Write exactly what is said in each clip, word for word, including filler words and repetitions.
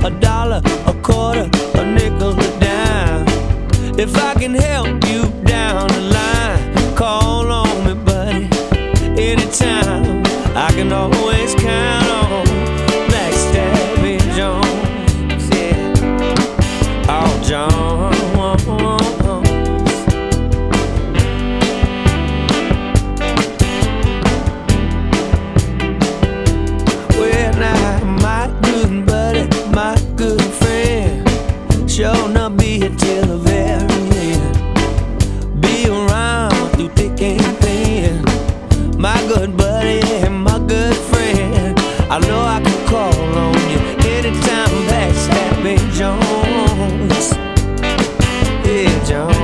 a dollar, a quarter, a nickel, a dime. If I can help you down the line, call on me, buddy, anytime. I can always count on Backstabbing Jones, yeah. Oh, Jones. Well, now, my good buddy, my good friend, sure not be here till the very end. Be around through thick and thin. My good buddy and my good friend, I know I can call on you anytime. Backstabbing Jones, yeah, Jones.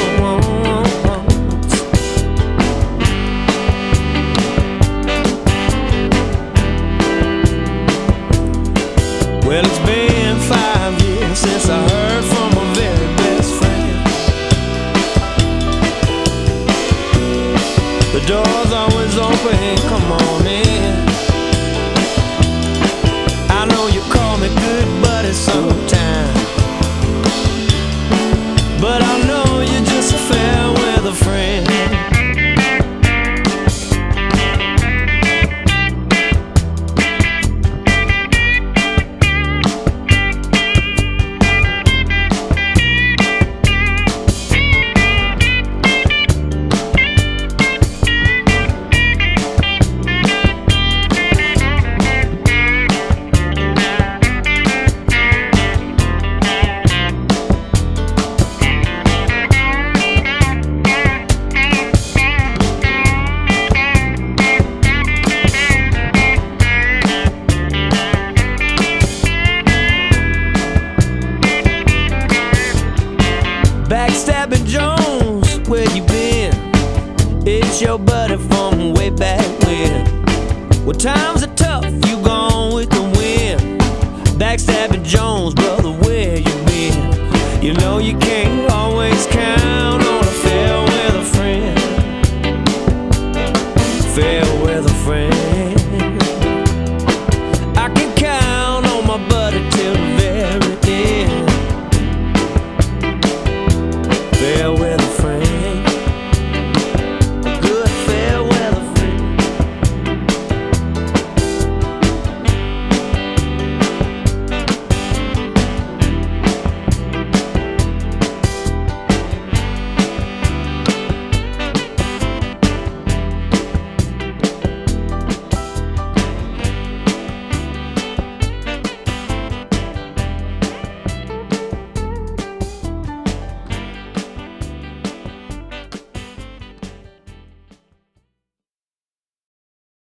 Well, it's been five years since I heard from my very best friend. The door's always open, come on in. I know you call me good buddy sometime, but I know you're just a fair weather friend. Backstabbing Jones, where you been? It's your buddy from way back when. Well, times are tough, you gone with the wind. Backstabbing Jones.